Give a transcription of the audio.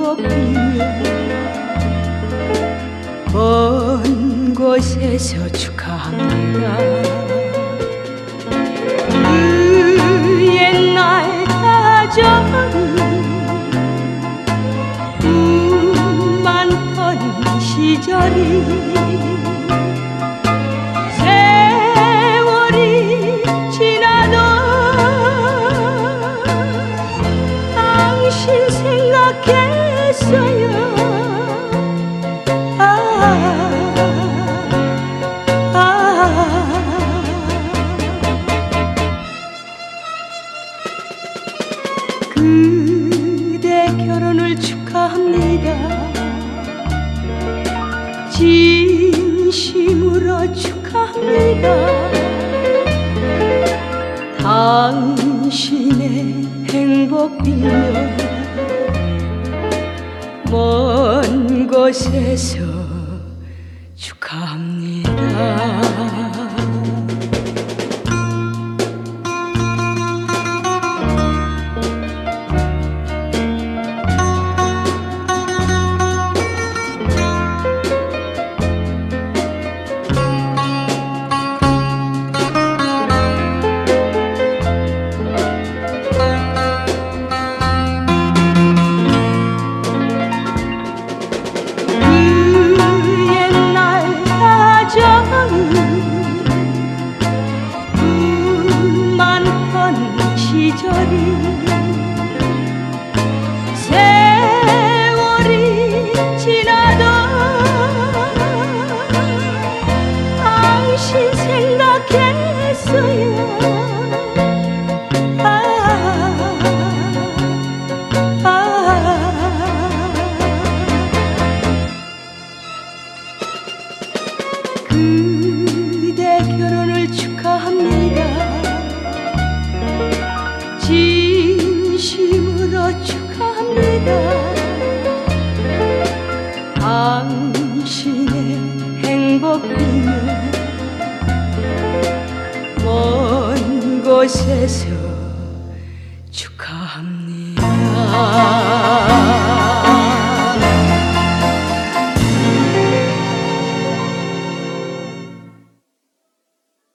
행복 빌며 먼 곳에서 축하합니다. 그 옛날 다정한 꿈 많던 시절이 세월이 지나도 당신 생각했어요. 그대 결혼을 축하합니다. 진심으로 축하합니다. 당신의 행복 빌며 먼 곳에서 축하합니다. 꿈 많던 시절이 세월이 지나도 당신 생각했어요. 그대 결혼을 축하합니다. 진심으로 축하합니다. 당신의 행복 빌며 먼 곳에서